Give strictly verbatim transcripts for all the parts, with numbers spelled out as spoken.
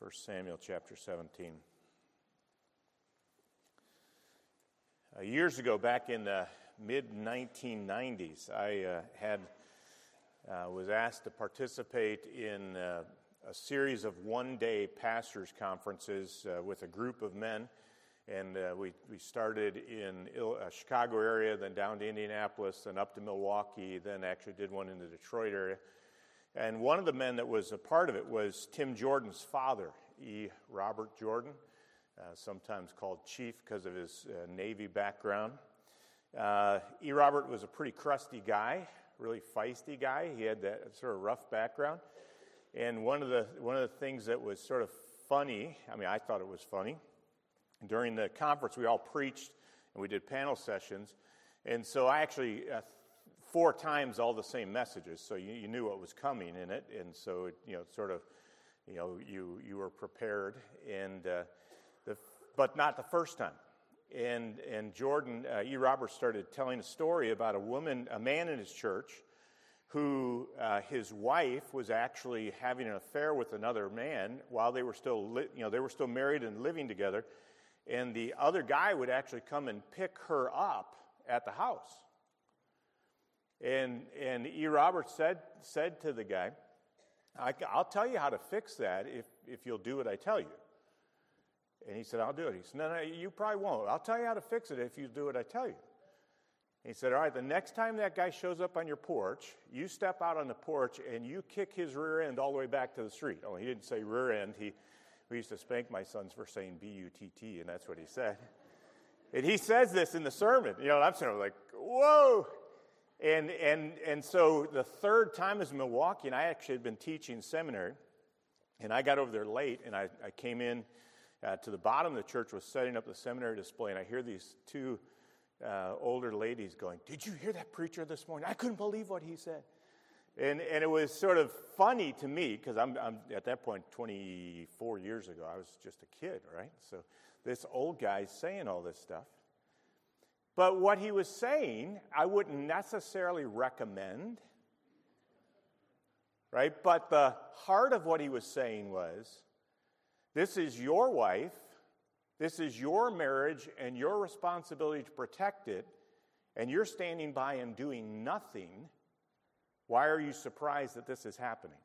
First Samuel chapter seventeen. Uh, years ago, back in the mid nineteen nineties, I uh, had uh, was asked to participate in uh, a series of one-day pastors' conferences uh, with a group of men, and uh, we we started in Il- uh, Chicago area, then down to Indianapolis, then up to Milwaukee, then actually did one in the Detroit area. And one of the men that was a part of it was Tim Jordan's father, E. Robert Jordan, uh, sometimes called Chief because of his uh, Navy background. Uh, E. Robert was a pretty crusty guy, really feisty guy. He had that sort of rough background. And one of the one of the things that was sort of funny, I mean, I thought it was funny, during the conference we all preached and we did panel sessions. And so I actually... Uh, four times all the same messages, so you, you knew what was coming in it, and so it, you know, sort of, you know, you you were prepared, and uh, the but not the first time. And and Jordan uh, E. Roberts started telling a story about a woman, a man in his church, who uh, his wife was actually having an affair with another man while they were still, li- you know, they were still married and living together, and the other guy would actually come and pick her up at the house. And and E. Roberts said said to the guy, I, I'll tell you how to fix that if, if you'll do what I tell you. And he said, I'll do it. He said, no, no, you probably won't. I'll tell you how to fix it if you do what I tell you. He said, all right, the next time that guy shows up on your porch, you step out on the porch and you kick his rear end all the way back to the street. Oh, he didn't say rear end. He we used to spank my sons for saying B U T T, and that's what he said. And he says this in the sermon. You know, I'm sort of like, whoa. And and and so the third time is Milwaukee, and I actually had been teaching seminary, and I got over there late, and I, I came in uh, to the bottom of the church, was setting up the seminary display, and I hear these two uh, older ladies going, did you hear that preacher this morning? I couldn't believe what he said. And and it was sort of funny to me, because I'm, I'm at that point twenty-four years ago, I was just a kid, right? So this old guy's saying all this stuff. But what he was saying, I wouldn't necessarily recommend, right? But the heart of what he was saying was, this is your wife, this is your marriage, and your responsibility to protect it, and you're standing by and doing nothing. Why are you surprised that this is happening?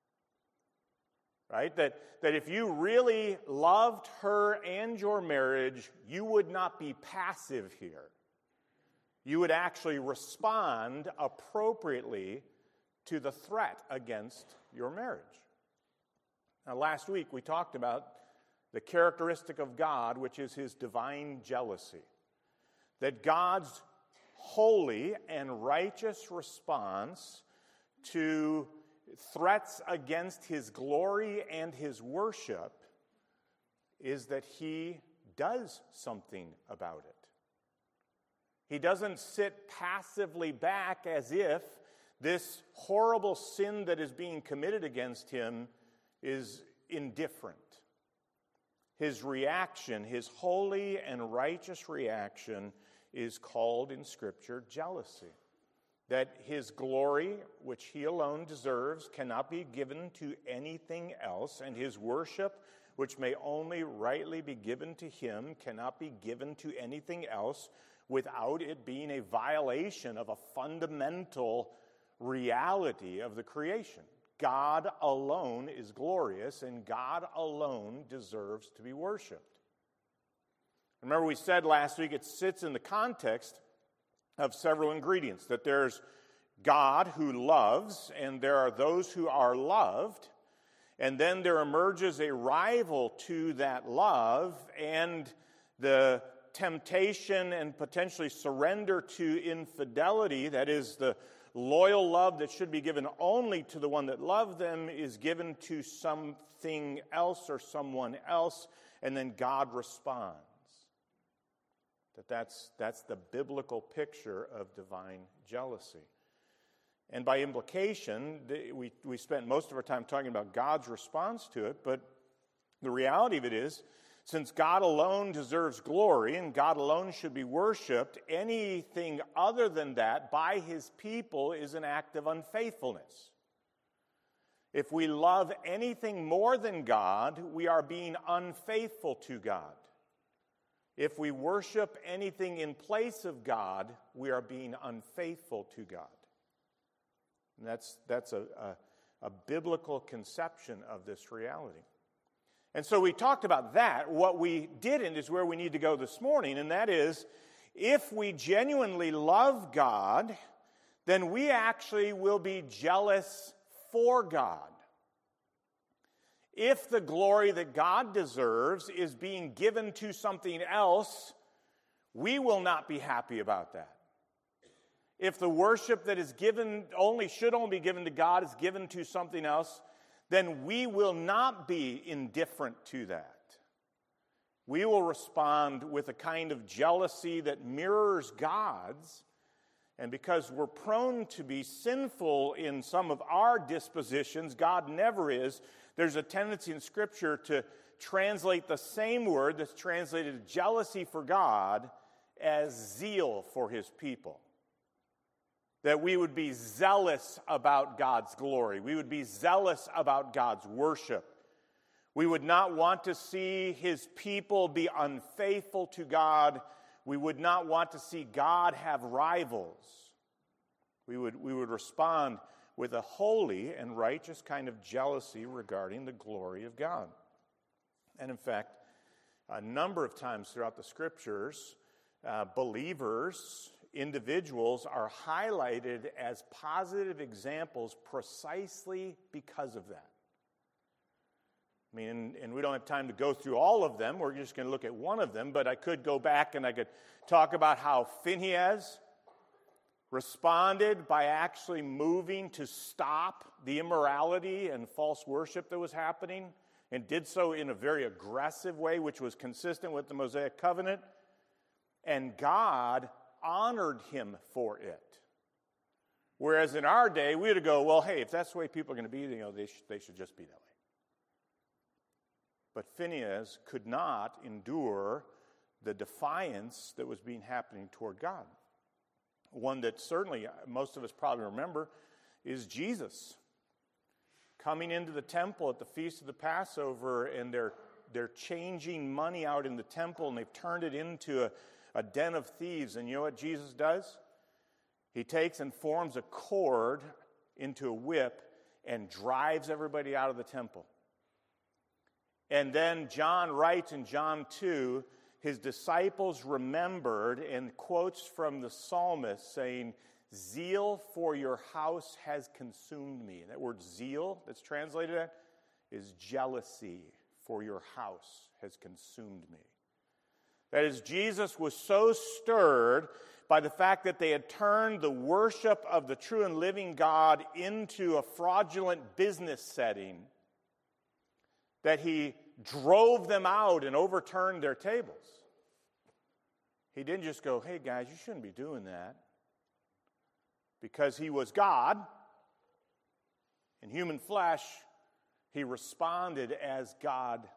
Right? That, that if you really loved her and your marriage, you would not be passive here. You would actually respond appropriately to the threat against your marriage. Now, last week we talked about the characteristic of God, which is his divine jealousy. That God's holy and righteous response to threats against his glory and his worship is that he does something about it. He doesn't sit passively back as if this horrible sin that is being committed against him is indifferent. His reaction, his holy and righteous reaction, is called in Scripture jealousy. That his glory, which he alone deserves, cannot be given to anything else, and his worship, which may only rightly be given to him, cannot be given to anything else without it being a violation of a fundamental reality of the creation. God alone is glorious, and God alone deserves to be worshipped. Remember, we said last week it sits in the context of several ingredients, that there's God who loves, and there are those who are loved, and then there emerges a rival to that love, and the temptation and potentially surrender to infidelity, that is the loyal love that should be given only to the one that loved them, is given to something else or someone else, and then God responds. That that's, that's the biblical picture of divine jealousy. And by implication, we, we spent most of our time talking about God's response to it, but the reality of it is, since God alone deserves glory and God alone should be worshipped, anything other than that by his people is an act of unfaithfulness. If we love anything more than God, we are being unfaithful to God. If we worship anything in place of God, we are being unfaithful to God. And that's, that's a, a, a biblical conception of this reality. And so we talked about that. What we didn't is where we need to go this morning, and that is, if we genuinely love God, then we actually will be jealous for God. If the glory that God deserves is being given to something else, we will not be happy about that. If the worship that is given only should only be given to God is given to something else, then we will not be indifferent to that. We will respond with a kind of jealousy that mirrors God's. And because we're prone to be sinful in some of our dispositions, God never is. There's a tendency in Scripture to translate the same word that's translated jealousy for God as zeal for his people. That we would be zealous about God's glory. We would be zealous about God's worship. We would not want to see his people be unfaithful to God. We would not want to see God have rivals. We would, we would respond with a holy and righteous kind of jealousy regarding the glory of God. And in fact, a number of times throughout the Scriptures, uh, believers, individuals are highlighted as positive examples precisely because of that. I mean, and, and we don't have time to go through all of them. We're just going to look at one of them, but I could go back and I could talk about how Phinehas responded by actually moving to stop the immorality and false worship that was happening, and did so in a very aggressive way, which was consistent with the Mosaic covenant. And God honored him for it. Whereas in our day, we would go, well, hey, if that's the way people are going to be, you know, they, sh- they should just be that way. But Phinehas could not endure the defiance that was being happening toward God. One that certainly most of us probably remember is Jesus coming into the temple at the Feast of the Passover, and they're, they're changing money out in the temple, and they've turned it into a, a den of thieves. And you know what Jesus does? He takes and forms a cord into a whip and drives everybody out of the temple. And then John writes in John two, his disciples remembered and quotes from the psalmist saying, "Zeal for your house has consumed me." And that word zeal that's translated at is jealousy for your house has consumed me. That is, Jesus was so stirred by the fact that they had turned the worship of the true and living God into a fraudulent business setting that he drove them out and overturned their tables. He didn't just go, "Hey guys, you shouldn't be doing that." Because he was God in human flesh, he responded as God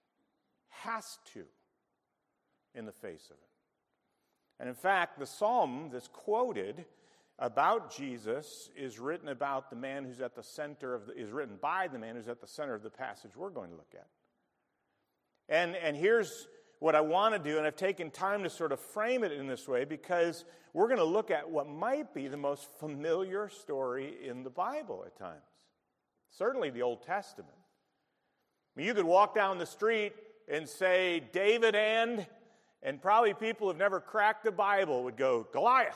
has to in the face of it. And in fact, the psalm that's quoted about Jesus is written about the man who's at the center of the, is written by the man who's at the center of the passage we're going to look at. And, and here's what I want to do, and I've taken time to sort of frame it in this way because we're going to look at what might be the most familiar story in the Bible at times. Certainly the Old Testament. I mean, you could walk down the street and say, David and, and probably people who've never cracked the Bible would go, Goliath.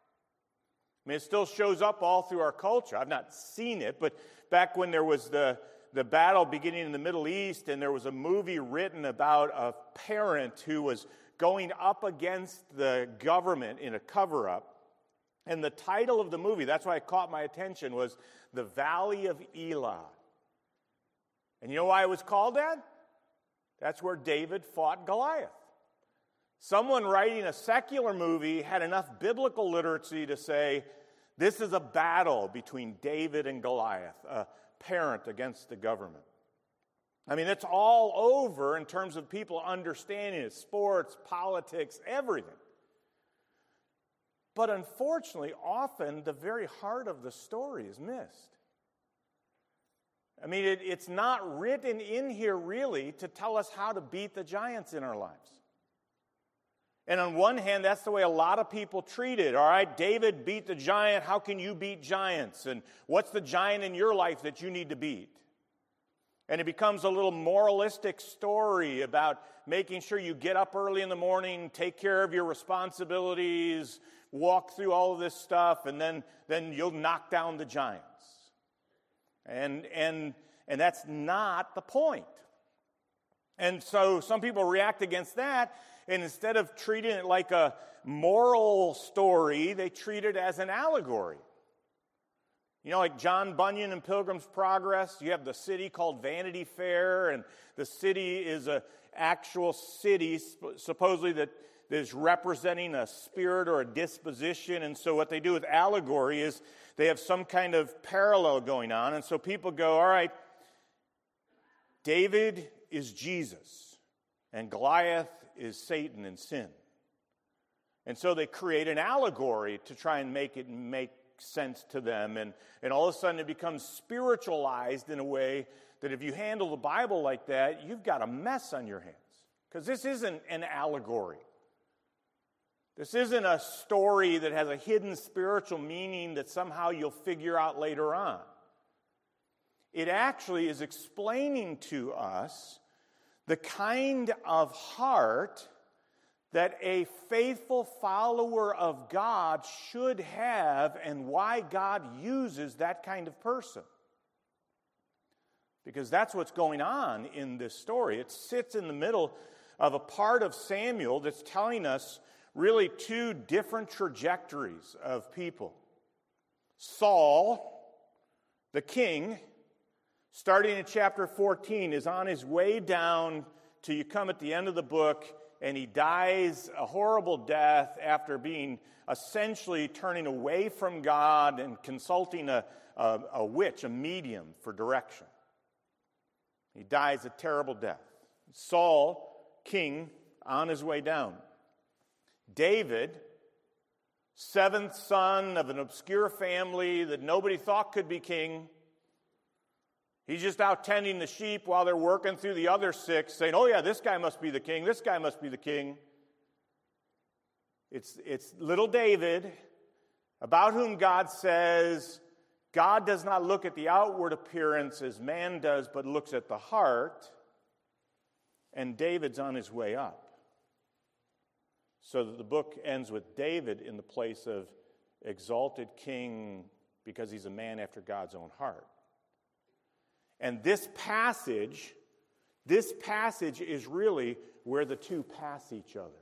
I mean, it still shows up all through our culture. I've not seen it, but back when there was the, the battle beginning in the Middle East, and there was a movie written about a parent who was going up against the government in a cover-up. And the title of the movie, that's why it caught my attention, was The Valley of Elah. And you know why it was called that? That's where David fought Goliath. Someone writing a secular movie had enough biblical literacy to say, this is a battle between David and Goliath, a parent against the government. I mean, it's all over in terms of people understanding it, sports, politics, everything. But unfortunately, often the very heart of the story is missed. I mean, it, it's not written in here really to tell us how to beat the giants in our lives. And on one hand, that's the way a lot of people treat it. All right, David beat the giant. How can you beat giants? And what's the giant in your life that you need to beat? And it becomes a little moralistic story about making sure you get up early in the morning, take care of your responsibilities, walk through all of this stuff, and then, then you'll knock down the giants. And, and, and that's not the point. And so some people react against that, and instead of treating it like a moral story, they treat it as an allegory. You know, like John Bunyan in Pilgrim's Progress, you have the city called Vanity Fair, and the city is an actual city, supposedly that is representing a spirit or a disposition. And so what they do with allegory is they have some kind of parallel going on. And so people go, all right, David is Jesus, and Goliath is Satan and sin. And so they create an allegory to try and make it make sense to them. And, and all of a sudden it becomes spiritualized in a way that if you handle the Bible like that, you've got a mess on your hands. Because this isn't an allegory. This isn't a story that has a hidden spiritual meaning that somehow you'll figure out later on. It actually is explaining to us the kind of heart that a faithful follower of God should have and why God uses that kind of person. Because that's what's going on in this story. It sits in the middle of a part of Samuel that's telling us really two different trajectories of people. Saul, the king, starting in chapter fourteen, is on his way down till you come at the end of the book, and he dies a horrible death after being essentially turning away from God and consulting a, a, a witch, a medium, for direction. He dies a terrible death. Saul, king, on his way down. David, seventh son of an obscure family that nobody thought could be king. He's just out tending the sheep while they're working through the other six, saying, oh yeah, this guy must be the king, this guy must be the king. It's, it's little David, about whom God says, God does not look at the outward appearance as man does, but looks at the heart. And David's on his way up. So that the book ends with David in the place of exalted king because he's a man after God's own heart. And this passage, this passage is really where the two pass each other.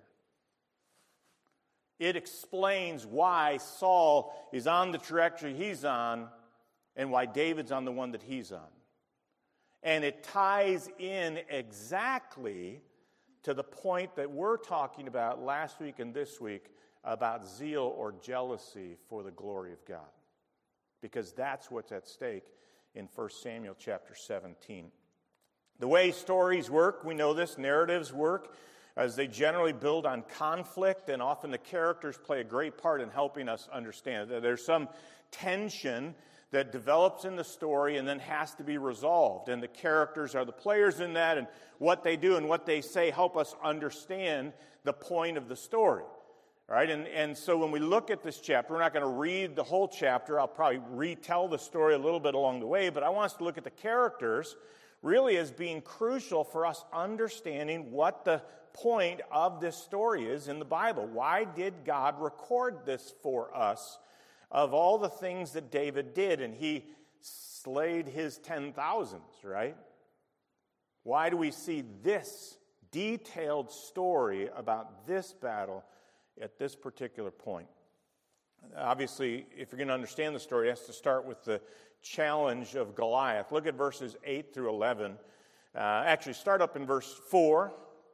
It explains why Saul is on the trajectory he's on and why David's on the one that he's on. And it ties in exactly to the point that we're talking about last week and this week about zeal or jealousy for the glory of God. Because that's what's at stake in First Samuel chapter seventeen. The way stories work, we know this, narratives work, as they generally build on conflict, and often the characters play a great part in helping us understand it. There's some tension that develops in the story and then has to be resolved. And the characters are the players in that, and what they do and what they say help us understand the point of the story. All right, and, and so when we look at this chapter, we're not going to read the whole chapter. I'll probably retell the story a little bit along the way, but I want us to look at the characters really as being crucial for us understanding what the point of this story is in the Bible. Why did God record this for us of all the things that David did? And he slayed his ten thousands, right? Why do we see this detailed story about this battle at this particular point? Obviously, if you're going to understand the story, it has to start with the challenge of Goliath. Look at verses eight through eleven. Uh, actually, start up in verse four.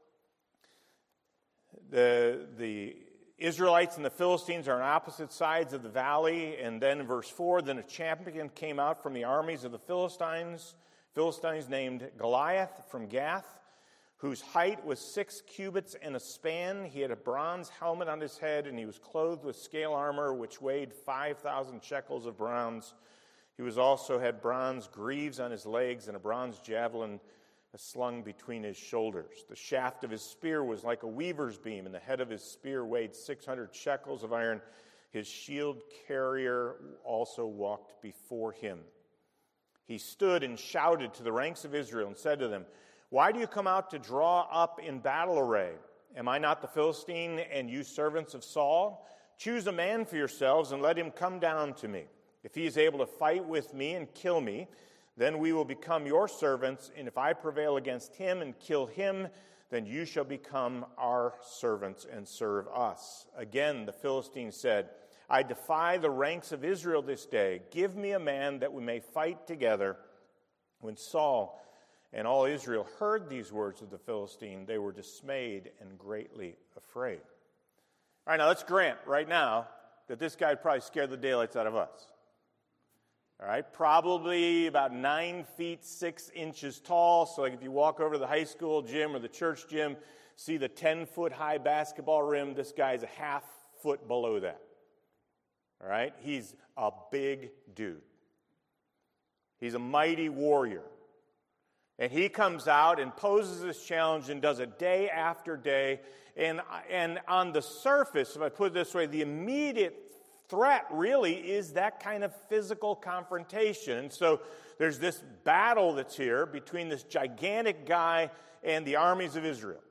The, the Israelites and the Philistines are on opposite sides of the valley. And then in verse four, then a champion came out from the armies of the Philistines, Philistines named Goliath from Gath, whose height was six cubits and a span. He had a bronze helmet on his head, and he was clothed with scale armor, which weighed five thousand shekels of bronze. He was also had bronze greaves on his legs and a bronze javelin slung between his shoulders. The shaft of his spear was like a weaver's beam, and the head of his spear weighed six hundred shekels of iron. His shield carrier also walked before him. He stood and shouted to the ranks of Israel and said to them, "Why do you come out to draw up in battle array? Am I not the Philistine, and you servants of Saul? Choose a man for yourselves and let him come down to me. If he is able to fight with me and kill me, then we will become your servants, and if I prevail against him and kill him, then you shall become our servants and serve us." Again, the Philistine said, "I defy the ranks of Israel this day. Give me a man that we may fight together." When Saul and all Israel heard these words of the Philistine, they were dismayed and greatly afraid. All right, now let's grant right now that this guy probably scared the daylights out of us. All right, probably about nine feet, six inches tall. So like if you walk over to the high school gym or the church gym, see the ten-foot high basketball rim, this guy's a half foot below that. All right, he's a big dude. He's a mighty warrior. And he comes out and poses this challenge and does it day after day. And, and on the surface, if I put it this way, the immediate threat really is that kind of physical confrontation. And so there's this battle that's here between this gigantic guy and the armies of Israel.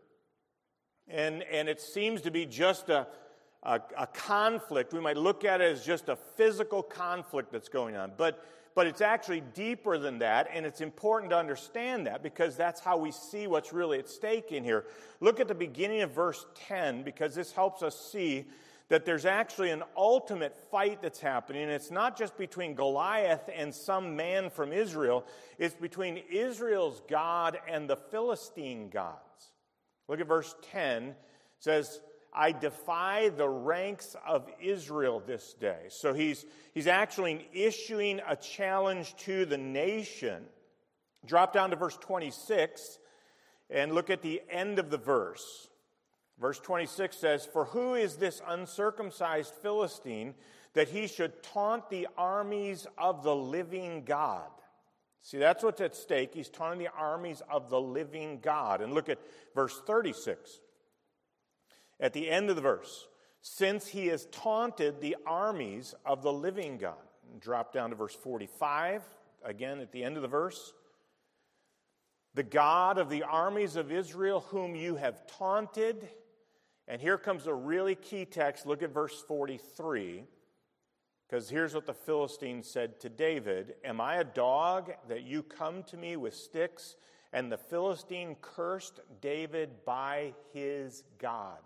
And, and it seems to be just a, a, a conflict. We might look at it as just a physical conflict that's going on. But, but it's actually deeper than that, and it's important to understand that because that's how we see what's really at stake in here. Look at the beginning of verse ten because this helps us see that there's actually an ultimate fight that's happening. And it's not just between Goliath and some man from Israel. It's between Israel's God and the Philistine gods. Look at verse ten. It says, "I defy the ranks of Israel this day." So he's, he's actually issuing a challenge to the nation. Drop down to verse twenty-six and look at the end of the verse. Verse twenty-six says, "For who is this uncircumcised Philistine that he should taunt the armies of the living God?" See, that's what's at stake. He's taunting the armies of the living God. And look at verse thirty-six. At the end of the verse, "Since he has taunted the armies of the living God." And drop down to verse forty-five. Again, at the end of the verse. "The God of the armies of Israel whom you have taunted." And here comes a really key text. Look at verse forty-three. Because here's what the Philistine said to David. "Am I a dog that you come to me with sticks?" And the Philistine cursed David by his gods.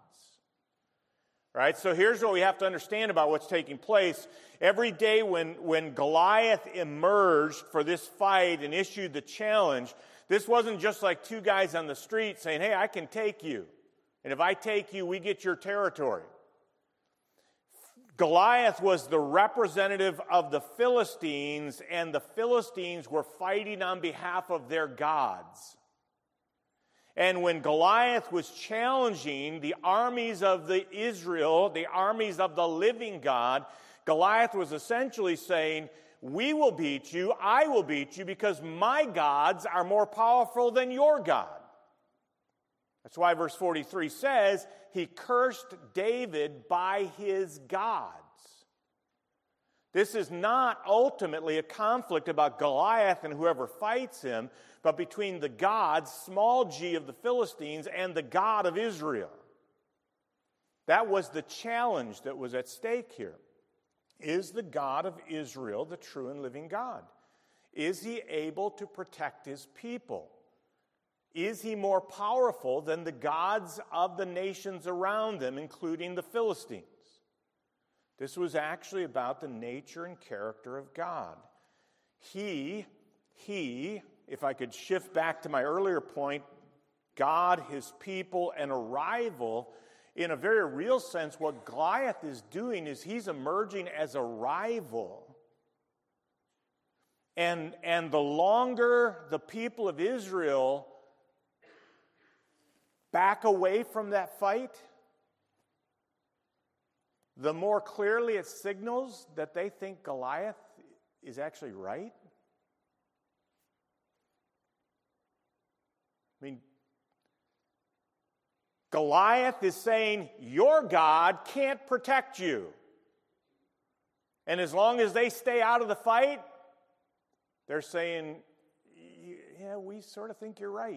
All right, so here's what we have to understand about what's taking place. Every day when, when Goliath emerged for this fight and issued the challenge, this wasn't just like two guys on the street saying, "Hey, I can take you. And if I take you, we get your territory." Goliath was the representative of the Philistines, and the Philistines were fighting on behalf of their gods. And when Goliath was challenging the armies of the Israel, the armies of the living God, Goliath was essentially saying, "We will beat you, I will beat you, because my gods are more powerful than your God." That's why verse forty-three says, "He cursed David by his gods." This is not ultimately a conflict about Goliath and whoever fights him, but between the gods, small g, of the Philistines and the God of Israel. That was the challenge that was at stake here. Is the God of Israel the true and living God? Is he able to protect his people? Is he more powerful than the gods of the nations around them, including the Philistines? This was actually about the nature and character of God. He, he, if I could shift back to my earlier point, God, his people, and a rival, in a very real sense, what Goliath is doing is he's emerging as a rival. And, and the longer the people of Israel back away from that fight, the more clearly it signals that they think Goliath is actually right? I mean, Goliath is saying, your God can't protect you. And as long as they stay out of the fight, they're saying, yeah, we sort of think you're right.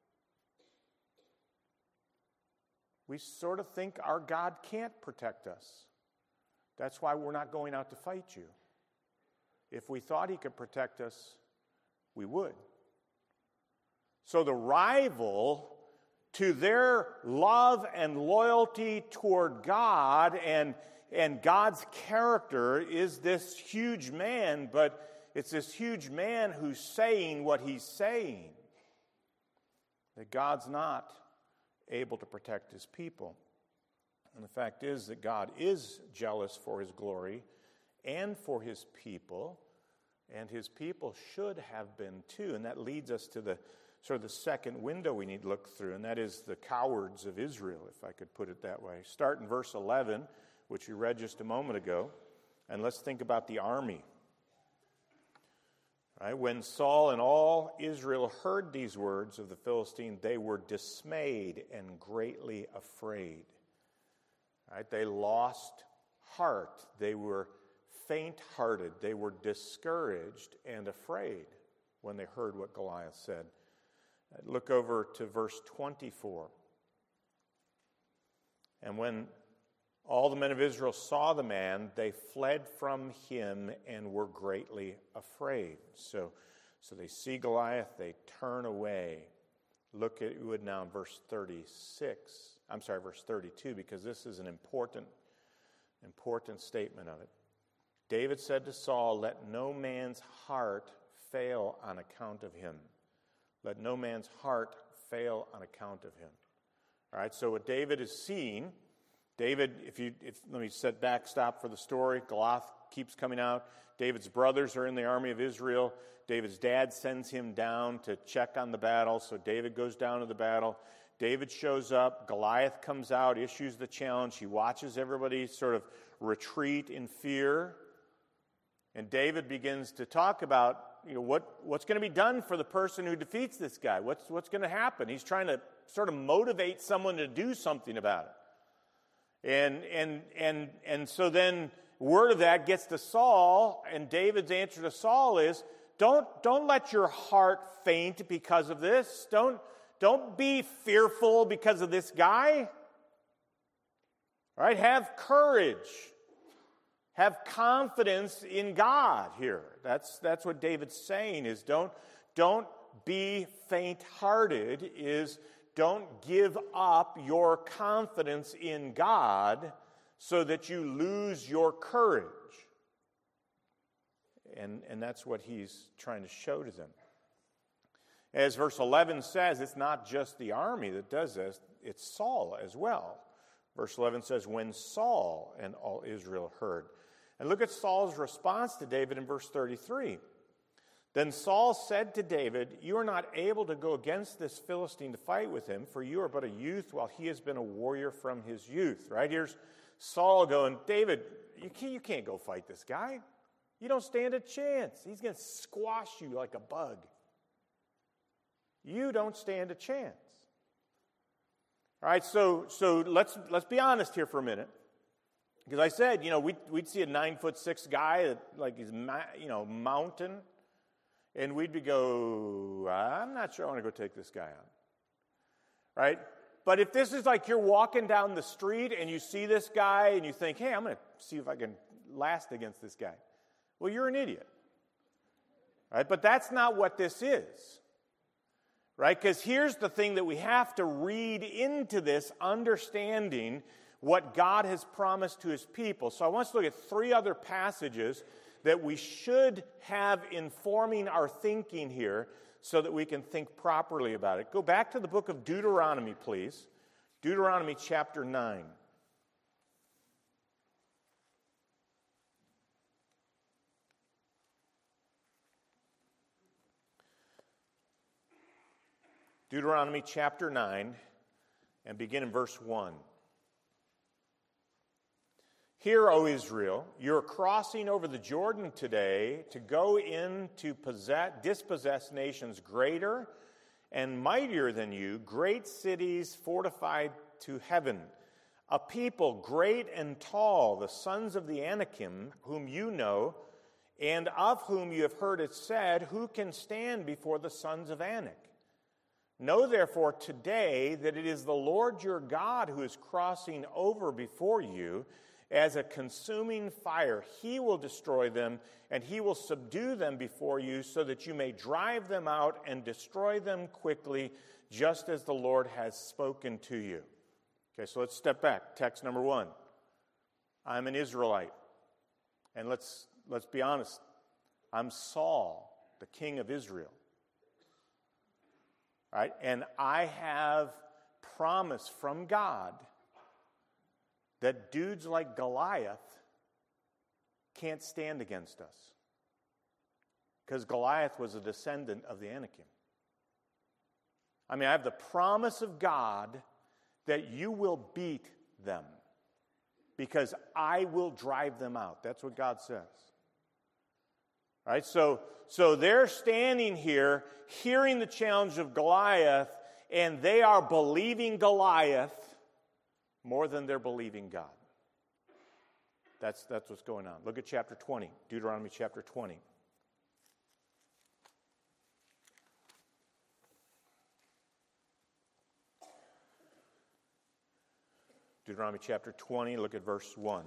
We sort of think our God can't protect us. That's why we're not going out to fight you. If we thought he could protect us, we would. So the rival to their love and loyalty toward God and, and God's character is this huge man, but it's this huge man who's saying what he's saying, that God's not able to protect his people. And the fact is that God is jealous for his glory and for his people, and his people should have been too. And that leads us to the sort of the second window we need to look through, and that is the cowards of Israel, if I could put it that way. Start in verse eleven, which we read just a moment ago, and let's think about the army. Right? When Saul and all Israel heard these words of the Philistine, they were dismayed and greatly afraid. Right? They lost heart. They were faint-hearted. They were discouraged and afraid when they heard what Goliath said. Look over to verse twenty-four. And when all the men of Israel saw the man, they fled from him and were greatly afraid. So, so they see Goliath, they turn away. Look at it now in verse thirty-six. I'm sorry, verse thirty-two, because this is an important, important statement of it. David said to Saul, "Let no man's heart fail on account of him." Let no man's heart fail on account of him. All right, so what David is seeing, David, if you, if, let me set back, stop for the story. Goliath keeps coming out. David's brothers are in the army of Israel. David's dad sends him down to check on the battle, so David goes down to the battle. David shows up. Goliath comes out, issues the challenge. He watches everybody sort of retreat in fear. And David begins to talk about, you know, what, what's going to be done for the person who defeats this guy? What's, what's going to happen? He's trying to sort of motivate someone to do something about it. And, and, and, and so then word of that gets to Saul, and David's answer to Saul is, don't, don't let your heart faint because of this. Don't, don't be fearful because of this guy. All right, have courage. Have confidence in God here. That's, that's what David's saying is don't, don't be faint-hearted, is don't give up your confidence in God so that you lose your courage. And, and that's what he's trying to show to them. As verse eleven says, it's not just the army that does this, it's Saul as well. Verse eleven says, when Saul and all Israel heard. And look at Saul's response to David in verse thirty-three. Then Saul said to David, you are not able to go against this Philistine to fight with him, for you are but a youth while he has been a warrior from his youth. Right? Here's Saul going, David, you can't, you can't go fight this guy. You don't stand a chance. He's going to squash you like a bug. You don't stand a chance. All right, so, so let's, let's be honest here for a minute. Because I said, you know, we'd, we'd see a nine foot six guy that, like he's, you know, mountain, and we'd be go, I'm not sure I want to go take this guy on. Right? But if this is like you're walking down the street and you see this guy and you think, hey, I'm going to see if I can last against this guy. Well, you're an idiot. Right? But that's not what this is. Right? Because here's the thing that we have to read into this, understanding what God has promised to his people. So I want us to look at three other passages that we should have informing our thinking here so that we can think properly about it. Go back to the book of Deuteronomy, please. Deuteronomy chapter nine. Deuteronomy chapter nine, and begin in verse one. Hear, O Israel, you're crossing over the Jordan today to go in to possess, dispossess nations greater and mightier than you, great cities fortified to heaven, a people great and tall, the sons of the Anakim, whom you know, and of whom you have heard it said, who can stand before the sons of Anak? Know therefore today that it is the Lord your God who is crossing over before you as a consuming fire. He will destroy them, and he will subdue them before you, so that you may drive them out and destroy them quickly, just as the Lord has spoken to you. Okay, so let's step back. Text number one. I'm an Israelite. And let's let's be honest. I'm Saul, the king of Israel. All right? And I have promise from God that dudes like Goliath can't stand against us. Because Goliath was a descendant of the Anakim. I mean, I have the promise of God that you will beat them because I will drive them out. That's what God says. All right, so, so they're standing here hearing the challenge of Goliath, and they are believing Goliath more than they're believing God. That's, that's what's going on. Look at chapter twenty, Deuteronomy chapter twenty. Deuteronomy chapter twenty, look at verse one.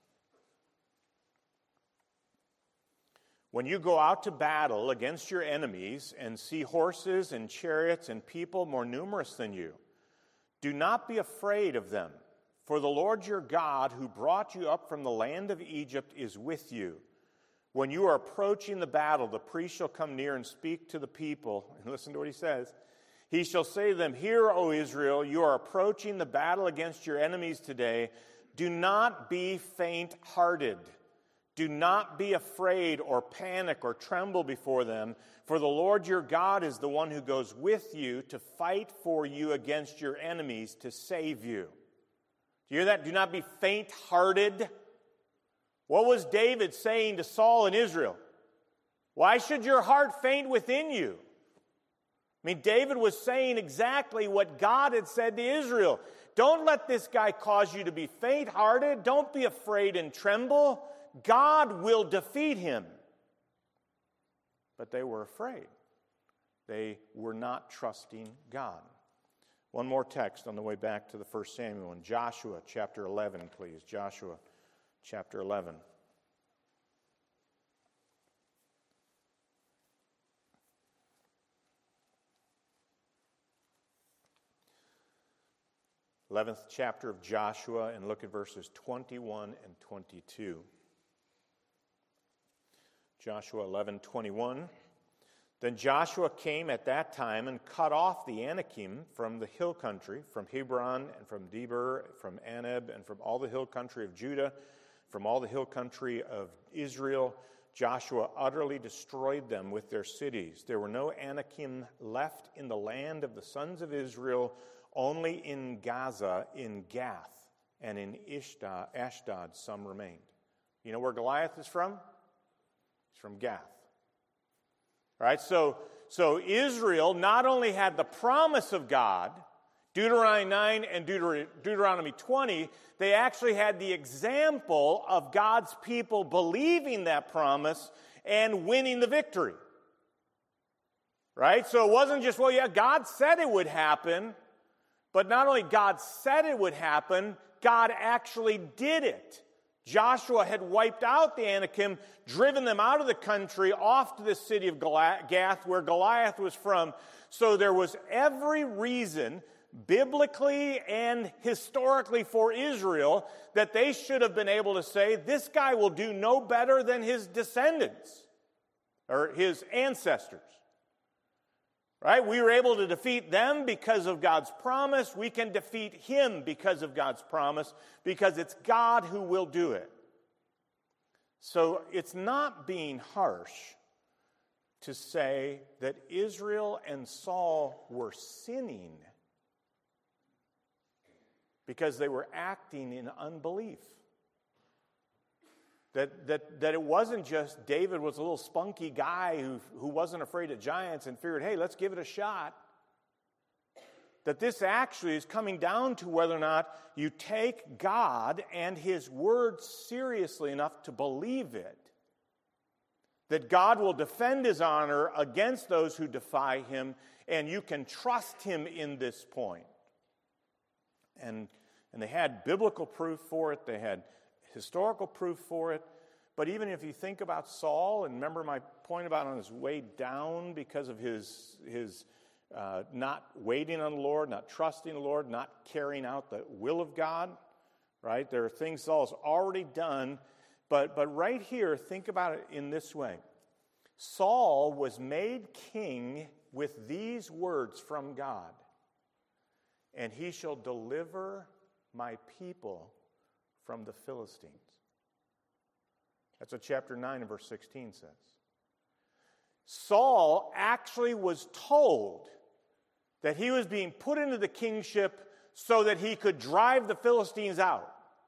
When you go out to battle against your enemies and see horses and chariots and people more numerous than you, do not be afraid of them, for the Lord your God, who brought you up from the land of Egypt, is with you. When you are approaching the battle, the priest shall come near and speak to the people. And listen to what he says. He shall say to them, Hear, O Israel, you are approaching the battle against your enemies today. Do not be faint-hearted. Do not be afraid or panic or tremble before them, for the Lord your God is the one who goes with you to fight for you against your enemies to save you. Do you hear that? Do not be faint-hearted. What was David saying to Saul and Israel? Why should your heart faint within you? I mean, David was saying exactly what God had said to Israel. Don't let this guy cause you to be faint-hearted. Don't be afraid and tremble. God will defeat him. But they were afraid. They were not trusting God. One more text on the way back to the First Samuel in Joshua chapter eleven, please. Joshua chapter eleven. eleventh chapter of Joshua, and look at verses twenty-one and twenty-two. Joshua eleven twenty-one. Then Joshua came at that time and cut off the Anakim from the hill country, from Hebron and from Debir, from Anab, and from all the hill country of Judah, from all the hill country of Israel. Joshua utterly destroyed them with their cities. There were no Anakim left in the land of the sons of Israel, only in Gaza, in Gath, and in Ishtah, Ashdod some remained. You know where Goliath is from? He's from Gath. All right, so, so Israel not only had the promise of God, Deuteronomy nine and Deuter- Deuteronomy twenty, they actually had the example of God's people believing that promise and winning the victory. Right? So it wasn't just, well, yeah, God said it would happen, but not only God said it would happen, God actually did it. Joshua had wiped out the Anakim, driven them out of the country, off to the city of Gath, where Goliath was from. So there was every reason, biblically and historically for Israel, that they should have been able to say, this guy will do no better than his descendants, or his ancestors. Right? We were able to defeat them because of God's promise. We can defeat him because of God's promise, because it's God who will do it. So it's not being harsh to say that Israel and Saul were sinning because they were acting in unbelief. That, that, that it wasn't just David was a little spunky guy who, who wasn't afraid of giants and figured, hey, let's give it a shot. That this actually is coming down to whether or not you take God and His word seriously enough to believe it. That God will defend His honor against those who defy Him, and you can trust Him in this point. And, and they had biblical proof for it. They had historical proof for it. But even if you think about Saul, and remember my point about on his way down because of his, his uh, not waiting on the Lord, not trusting the Lord, not carrying out the will of God, right? There are things Saul's already done. But, but right here, think about it in this way. Saul was made king with these words from God. And he shall deliver my people from the Philistines. That's what chapter nine and verse sixteen says. Saul actually was told that he was being put into the kingship so that he could drive the Philistines out.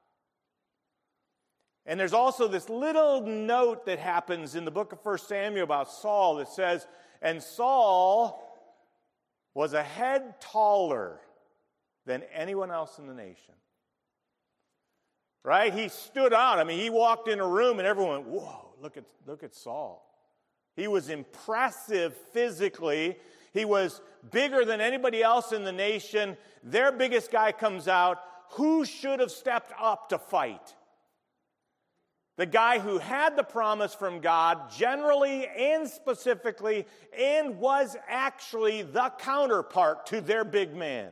And there's also this little note that happens in the book of First Samuel about Saul that says, and Saul was a head taller than anyone else in the nation. Right? He stood out. I mean, he walked in a room and everyone went, whoa, look at, look at Saul. He was impressive physically. He was bigger than anybody else in the nation. Their biggest guy comes out. Who should have stepped up to fight? The guy who had the promise from God generally and specifically and was actually the counterpart to their big man.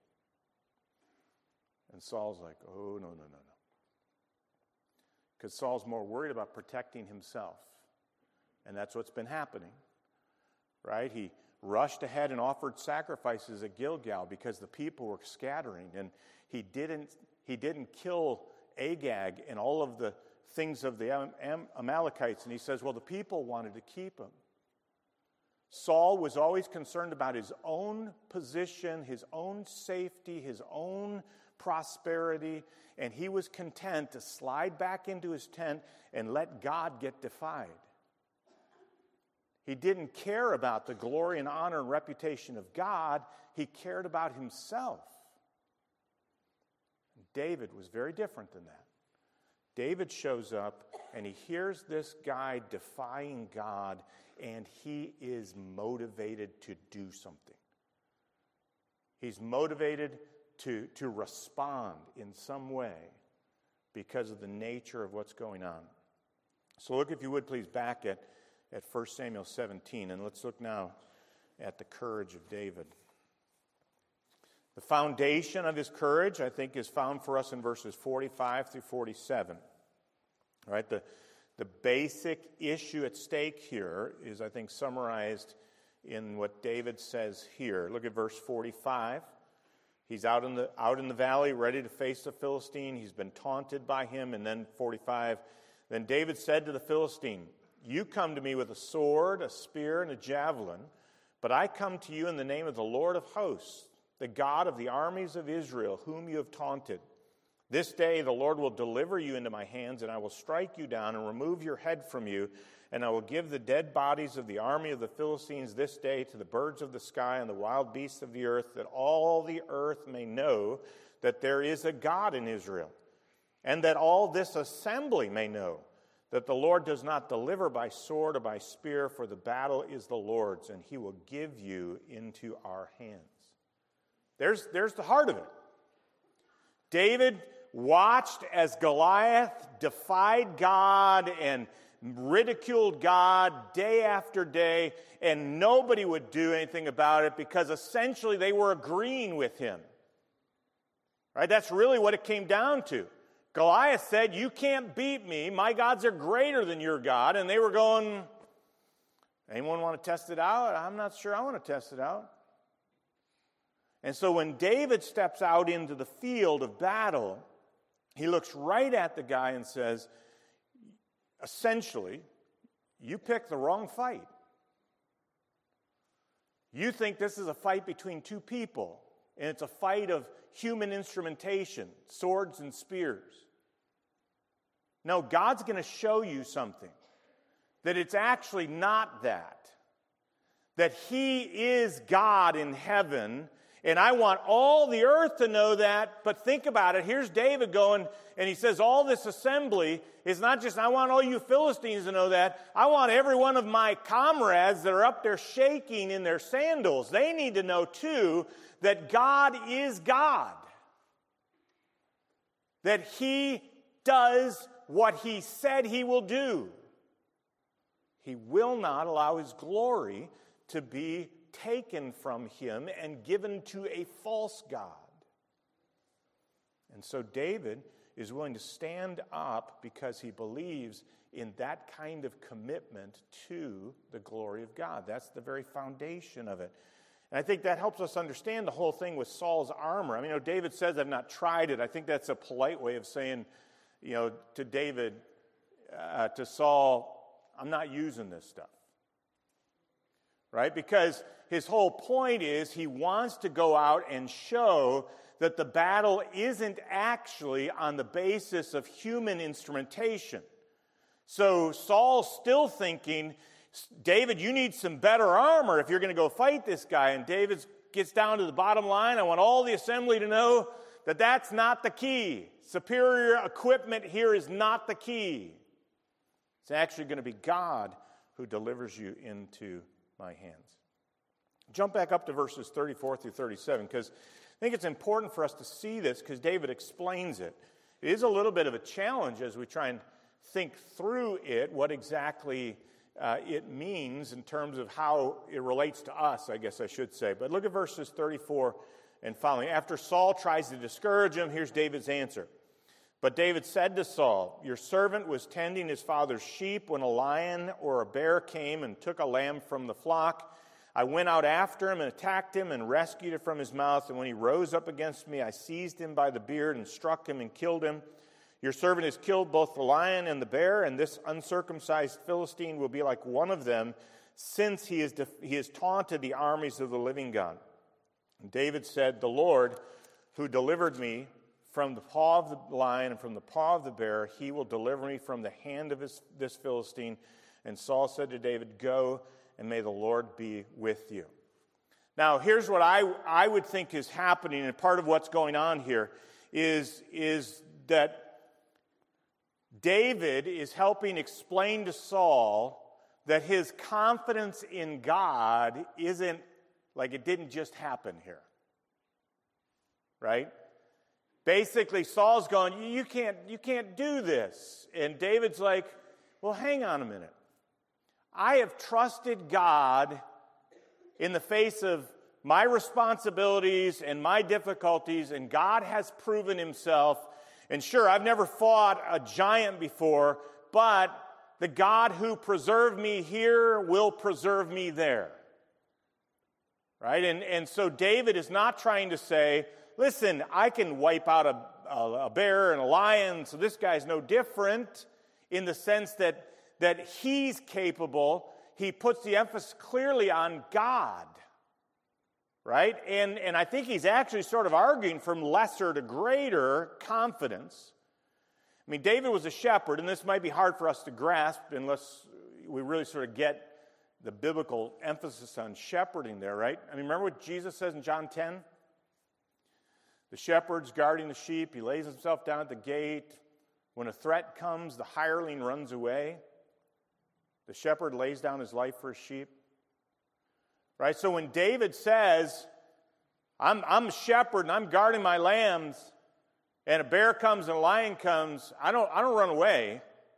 And Saul's like, oh, no, no, no, no. Because Saul's more worried about protecting himself. And that's what's been happening. Right? He rushed ahead and offered sacrifices at Gilgal because the people were scattering. And he didn't, he didn't kill Agag and all of the things of the Am- Am- Amalekites. And he says, well, the people wanted to keep him. Saul was always concerned about his own position, his own safety, his own prosperity, and he was content to slide back into his tent and let God get defied. He didn't care about the glory and honor and reputation of God. He cared about himself. David was very different than that. David shows up and he hears this guy defying God, and he is motivated to do something. He's motivated to, to respond in some way because of the nature of what's going on. So look, if you would please, back at, at First Samuel seventeen, and let's look now at the courage of David. The foundation of his courage, I think, is found for us in verses forty-five through forty-seven. All right, the, the basic issue at stake here is, I think, summarized in what David says here. Look at verse forty-five. He's out in the out in the valley, ready to face the Philistine. He's been taunted by him. And then forty-five, then David said to the Philistine, you come to me with a sword, a spear, and a javelin, but I come to you in the name of the Lord of hosts, the God of the armies of Israel, whom you have taunted. This day the Lord will deliver you into my hands, and I will strike you down and remove your head from you, and I will give the dead bodies of the army of the Philistines this day to the birds of the sky and the wild beasts of the earth, that all the earth may know that there is a God in Israel, and that all this assembly may know that the Lord does not deliver by sword or by spear, for the battle is the Lord's, and he will give you into our hands. There's, there's the heart of it. David watched as Goliath defied God and ridiculed God day after day, and nobody would do anything about it because essentially they were agreeing with him. Right? That's really what it came down to. Goliath said, you can't beat me. My gods are greater than your God. And they were going, anyone want to test it out? I'm not sure I want to test it out. And so when David steps out into the field of battle, he looks right at the guy and says, essentially, you picked the wrong fight. You think this is a fight between two people, and it's a fight of human instrumentation, swords and spears. No, God's going to show you something. That it's actually not that. That He is God in heaven, and I want all the earth to know that. But think about it. Here's David going, and he says, all this assembly is not just, I want all you Philistines to know that. I want every one of my comrades that are up there shaking in their sandals. They need to know, too, that God is God. That He does what He said He will do. He will not allow His glory to be taken from Him and given to a false god. And so David is willing to stand up because he believes in that kind of commitment to the glory of God. That's the very foundation of it. And I think that helps us understand the whole thing with Saul's armor. I mean, you know, David says, I've not tried it. I think that's a polite way of saying, you know, to David, uh, to Saul, I'm not using this stuff. Right? Because his whole point is he wants to go out and show that the battle isn't actually on the basis of human instrumentation. So Saul's still thinking, David, you need some better armor if you're going to go fight this guy. And David gets down to the bottom line. I want all the assembly to know that that's not the key. Superior equipment here is not the key. It's actually going to be God who delivers you into my hands. Jump back up to verses thirty-four through thirty-seven, because I think it's important for us to see this, because David explains it. It is a little bit of a challenge as we try and think through it, what exactly uh, it means in terms of how it relates to us, I guess I should say. But look at verses thirty-four and following. After Saul tries to discourage him, here's David's answer. But David said to Saul, your servant was tending his father's sheep when a lion or a bear came and took a lamb from the flock. I went out after him and attacked him and rescued it from his mouth. And when he rose up against me, I seized him by the beard and struck him and killed him. Your servant has killed both the lion and the bear, and this uncircumcised Philistine will be like one of them, since he has, def- he has taunted the armies of the living God. And David said, the Lord who delivered me from the paw of the lion and from the paw of the bear, He will deliver me from the hand of his, this Philistine. And Saul said to David, go, and may the Lord be with you. Now, here's what I, I would think is happening, and part of what's going on here is, is that David is helping explain to Saul that his confidence in God isn't like it didn't just happen here. Right? Basically, Saul's going, you can't, you can't do this. And David's like, well, hang on a minute. I have trusted God in the face of my responsibilities and my difficulties, and God has proven Himself. And sure, I've never fought a giant before, but the God who preserved me here will preserve me there. Right? And, and so David is not trying to say, listen, I can wipe out a, a, a bear and a lion, so this guy's no different, in the sense that, that he's capable. He puts the emphasis clearly on God, right? And, and I think he's actually sort of arguing from lesser to greater confidence. I mean, David was a shepherd, and this might be hard for us to grasp unless we really sort of get the biblical emphasis on shepherding there, right? I mean, remember what Jesus says in John ten? The shepherd's guarding the sheep. He lays himself down at the gate. When a threat comes, the hireling runs away. The shepherd lays down his life for his sheep. Right? So when David says, I'm, I'm a shepherd and I'm guarding my lambs, and a bear comes and a lion comes, I don't, I don't run away.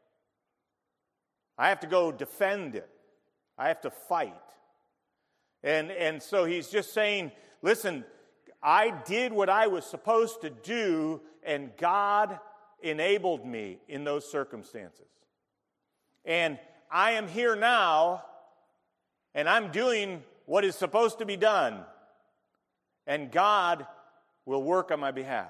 I have to go defend it. I have to fight. And, and so he's just saying, listen, I did what I was supposed to do, and God enabled me in those circumstances. And I am here now, and I'm doing what is supposed to be done, and God will work on my behalf.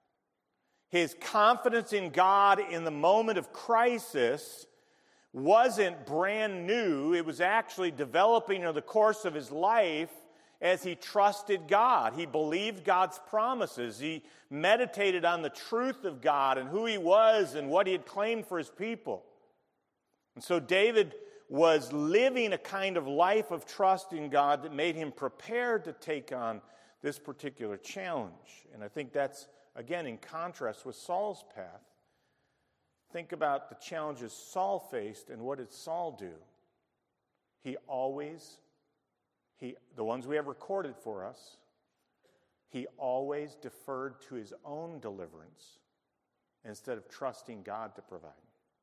His confidence in God in the moment of crisis wasn't brand new. It was actually developing in the course of his life, as he trusted God. He believed God's promises. He meditated on the truth of God and who he was and what he had claimed for his people. And so David was living a kind of life of trust in God that made him prepared to take on this particular challenge. And I think that's, again, in contrast with Saul's path. Think about the challenges Saul faced, and what did Saul do? He always, he the ones we have recorded for us, he always deferred to his own deliverance instead of trusting God to provide.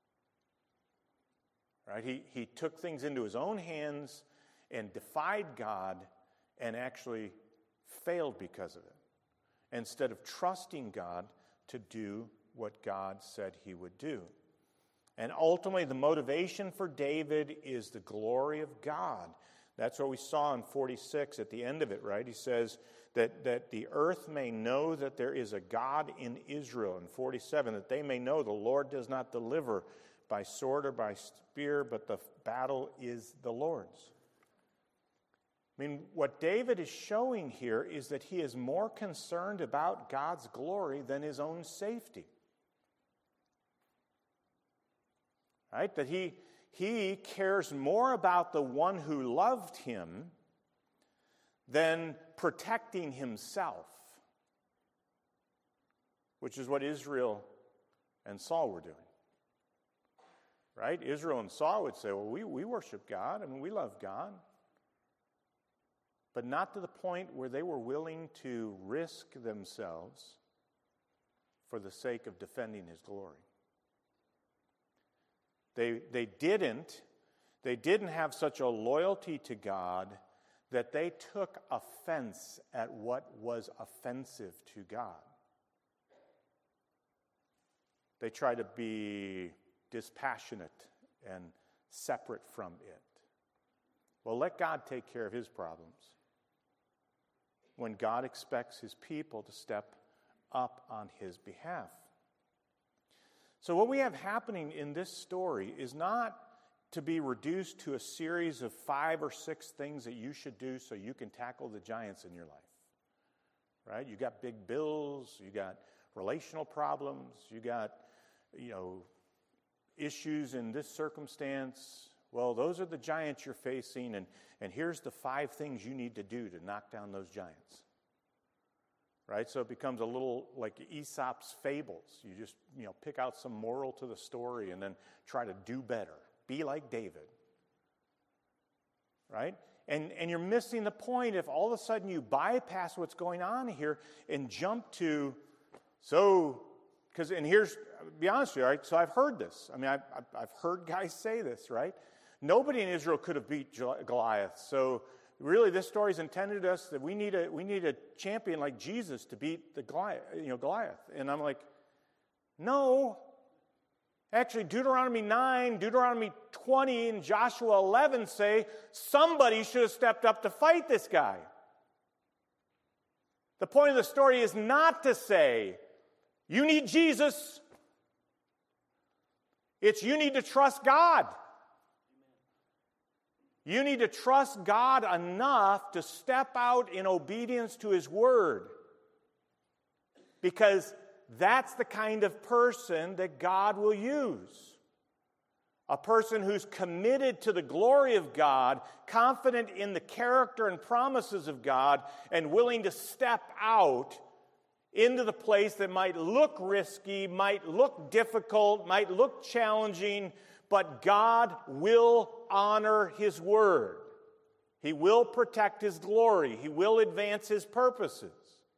Right? He, he took things into his own hands and defied God and actually failed because of it, instead of trusting God to do what God said he would do. And ultimately, the motivation for David is the glory of God. That's what we saw in forty-six at the end of it, right? He says that, that the earth may know that there is a God in Israel. In forty-seven, that they may know the Lord does not deliver by sword or by spear, but the battle is the Lord's. I mean, what David is showing here is that he is more concerned about God's glory than his own safety. Right? That he, he cares more about the one who loved him than protecting himself, which is what Israel and Saul were doing. Right? Israel and Saul would say, well, we, we worship God. I mean, we love God. But not to the point where they were willing to risk themselves for the sake of defending his glory. They, they didn't, they didn't have such a loyalty to God that they took offense at what was offensive to God. They tried to be dispassionate and separate from it. Well, let God take care of his problems when God expects his people to step up on his behalf. So what we have happening in this story is not to be reduced to a series of five or six things that you should do so you can tackle the giants in your life. Right? You got big bills, you got relational problems, you got, you know, issues in this circumstance. Well, those are the giants you're facing, and, and here's the five things you need to do to knock down those giants. Right? So it becomes a little like Aesop's fables. You just, you know, pick out some moral to the story and then try to do better. Be like David. Right? And, and you're missing the point if all of a sudden you bypass what's going on here and jump to, so, because, and here's, I'll be honest with you, right? So I've heard this. I mean, I've, I've heard guys say this, right? Nobody in Israel could have beat Goliath. So really, this story is intended to us that we need a we need a champion like Jesus to beat the Goliath, you know, Goliath. And I'm like, no. Actually, Deuteronomy nine, Deuteronomy twenty, and Joshua eleven say somebody should have stepped up to fight this guy. The point of the story is not to say, you need Jesus. It's you need to trust God. You need to trust God enough to step out in obedience to his word. Because that's the kind of person that God will use. A person who's committed to the glory of God, confident in the character and promises of God, and willing to step out into the place that might look risky, might look difficult, might look challenging, but God will honor his word. He will protect his glory. He will advance his purposes.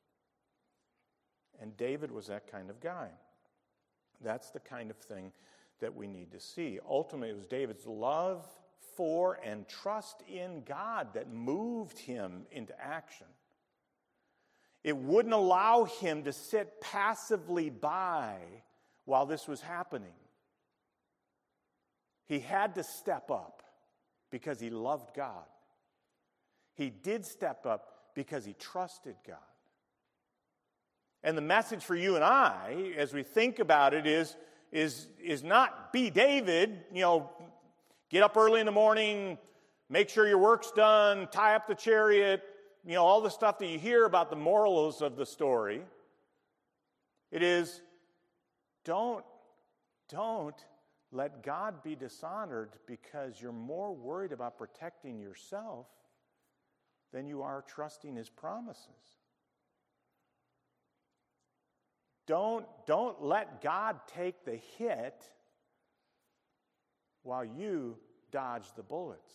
And David was that kind of guy. That's the kind of thing that we need to see. Ultimately, it was David's love for and trust in God that moved him into action. It wouldn't allow him to sit passively by while this was happening. He had to step up because he loved God. He did step up because he trusted God. And the message for you and I, as we think about it, is, is, is not be David, you know, get up early in the morning, make sure your work's done, tie up the chariot, you know, all the stuff that you hear about the morals of the story. It is, don't, don't let God be dishonored because you're more worried about protecting yourself than you are trusting his promises. Don't, don't let God take the hit while you dodge the bullets.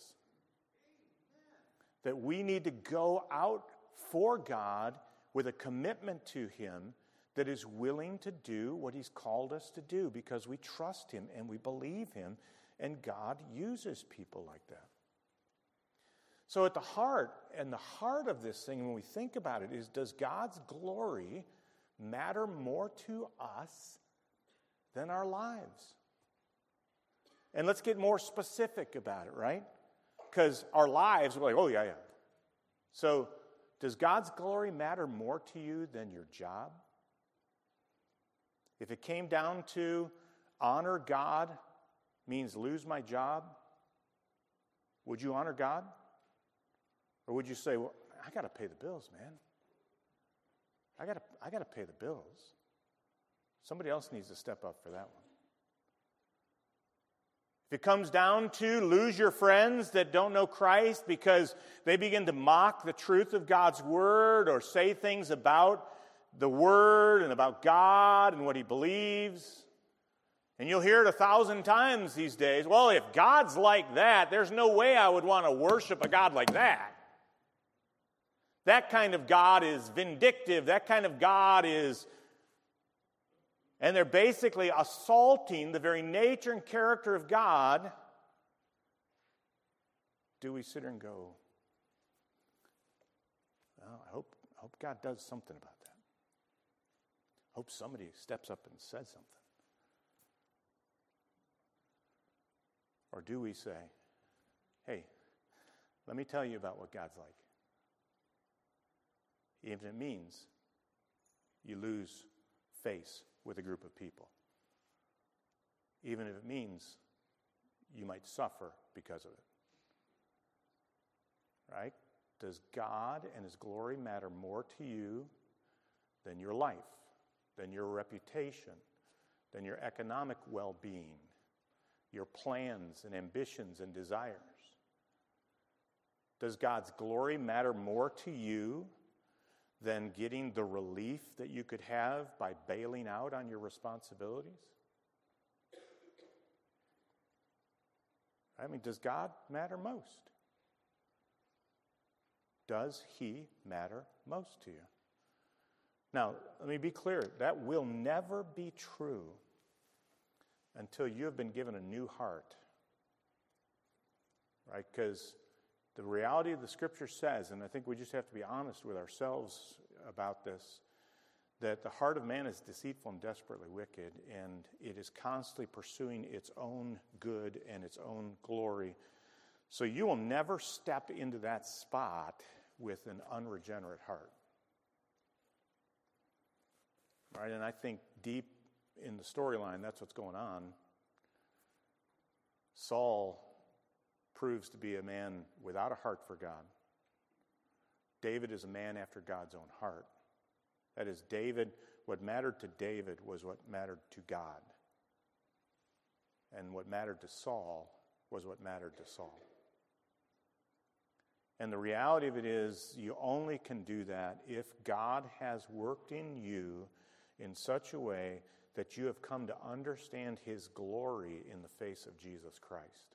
That we need to go out for God with a commitment to him that is willing to do what he's called us to do because we trust him and we believe him, and God uses people like that. So at the heart, and the heart of this thing, when we think about it, is does God's glory matter more to us than our lives? And let's get more specific about it, right? Because our lives, we're like, oh, yeah, yeah. So does God's glory matter more to you than your job? If it came down to honor God means lose my job, would you honor God? Or would you say, well, I got to pay the bills, man. I got to I got to pay the bills. Somebody else needs to step up for that one. If it comes down to lose your friends that don't know Christ because they begin to mock the truth of God's word or say things about the word and about God and what he believes, and you'll hear it a thousand times these days, well, if God's like that, there's no way I would want to worship a God like that. That kind of God is vindictive. That kind of God is... And they're basically assaulting the very nature and character of God. Do we sit there and go, well, I hope, I hope God does something about that. I hope somebody steps up and says something. Or do we say, hey, let me tell you about what God's like. Even if it means you lose face with a group of people. Even if it means you might suffer because of it. Right? Does God and his glory matter more to you than your life, than your reputation, than your economic well-being, your plans and ambitions and desires? Does God's glory matter more to you than getting the relief that you could have by bailing out on your responsibilities? I mean, does God matter most? Does he matter most to you? Now, let me be clear. That will never be true until you have been given a new heart. Right? Because the reality of the Scripture says, and I think we just have to be honest with ourselves about this, that the heart of man is deceitful and desperately wicked, and it is constantly pursuing its own good and its own glory. So you will never step into that spot with an unregenerate heart. Right? And I think deep in the storyline, that's what's going on. Saul proves to be a man without a heart for God. David is a man after God's own heart. That is, David, what mattered to David was what mattered to God. And what mattered to Saul was what mattered to Saul. And the reality of it is, you only can do that if God has worked in you in such a way that you have come to understand his glory in the face of Jesus Christ.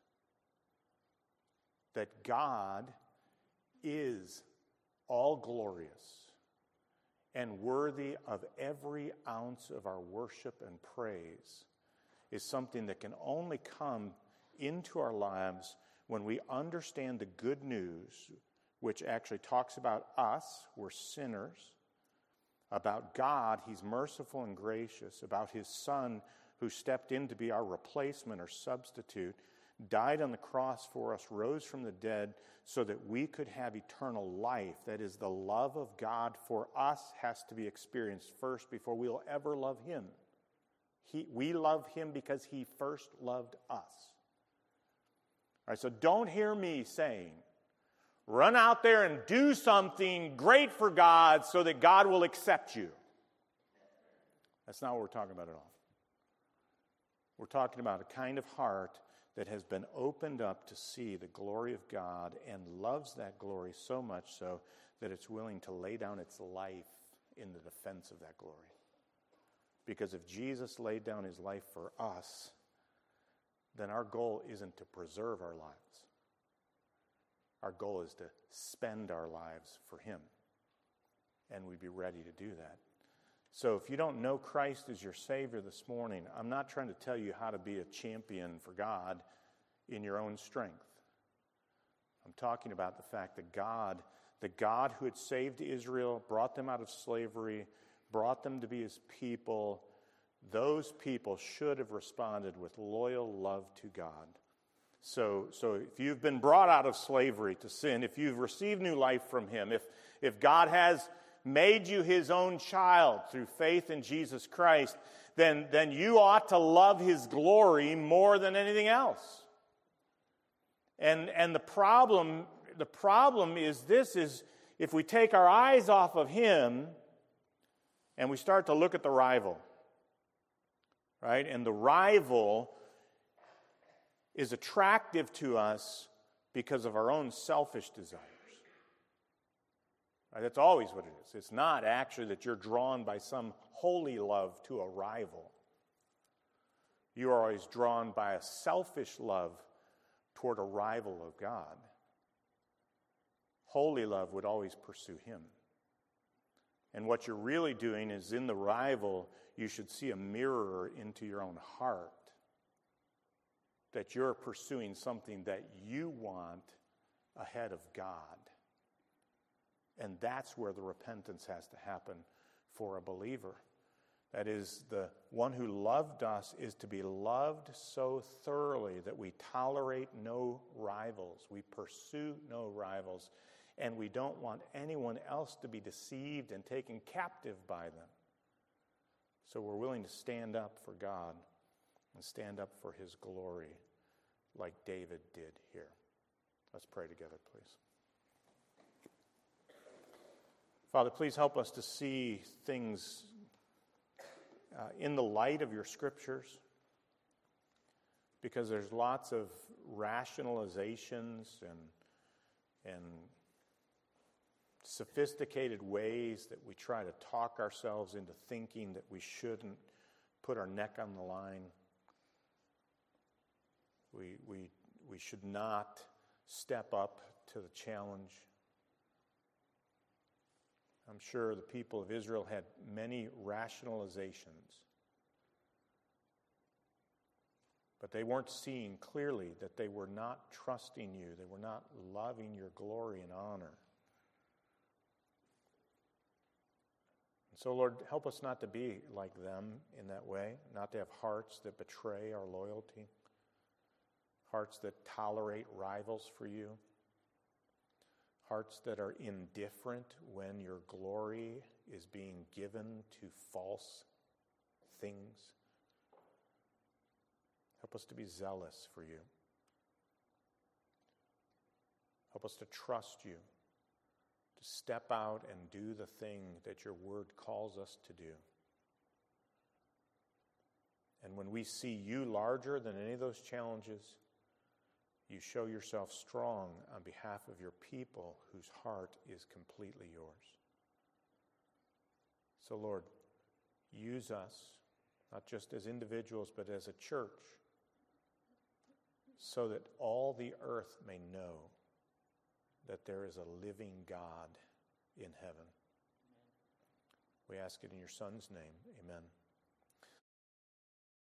That God is all glorious and worthy of every ounce of our worship and praise is something that can only come into our lives when we understand the good news, which actually talks about us, we're sinners, about God, he's merciful and gracious, about his Son who stepped in to be our replacement or substitute, died on the cross for us, rose from the dead so that we could have eternal life. That is, the love of God for us has to be experienced first before we'll ever love him. He, we love him because he first loved us. All right, so don't hear me saying Run out there and do something great for God so that God will accept you. That's not what we're talking about at all. We're talking about a kind of heart that has been opened up to see the glory of God and loves that glory so much so that it's willing to lay down its life in the defense of that glory. Because if Jesus laid down his life for us, then our goal isn't to preserve our lives. Our goal is to spend our lives for him. And we'd be ready to do that. So if you don't know Christ as your Savior this morning, I'm not trying to tell you how to be a champion for God in your own strength. I'm talking about the fact that God, the God who had saved Israel, brought them out of slavery, brought them to be his people, those people should have responded with loyal love to God. So, so if you've been brought out of slavery to sin, if you've received new life from him, if, if God has made you his own child through faith in Jesus Christ, then, then you ought to love his glory more than anything else. And, and the problem, the problem is this, is if we take our eyes off of him and we start to look at the rival, right? And the rival is attractive to us because of our own selfish desires. Right? That's always what it is. It's not actually that you're drawn by some holy love to a rival. You are always drawn by a selfish love toward a rival of God. Holy love would always pursue him. And what you're really doing is, in the rival, you should see a mirror into your own heart. That you're pursuing something that you want ahead of God. And that's where the repentance has to happen for a believer. That is, the one who loved us is to be loved so thoroughly that we tolerate no rivals. We pursue no rivals. And we don't want anyone else to be deceived and taken captive by them. So we're willing to stand up for God and stand up for his glory like David did here. Let's pray together, please. Father, please help us to see things uh, in the light of your scriptures, because there's lots of rationalizations and, and sophisticated ways that we try to talk ourselves into thinking that we shouldn't put our neck on the line. We, we, we should not step up to the challenge. I'm sure the people of Israel had many rationalizations, but they weren't seeing clearly that they were not trusting you. They were not loving your glory and honor. And so, Lord, help us not to be like them in that way, not to have hearts that betray our loyalty. Hearts that tolerate rivals for you. Hearts that are indifferent when your glory is being given to false things. Help us to be zealous for you. Help us to trust you, to step out and do the thing that your word calls us to do. And when we see you larger than any of those challenges, you show yourself strong on behalf of your people whose heart is completely yours. So, Lord, use us, not just as individuals, but as a church, so that all the earth may know that there is a living God in heaven. We ask it in your Son's name. Amen.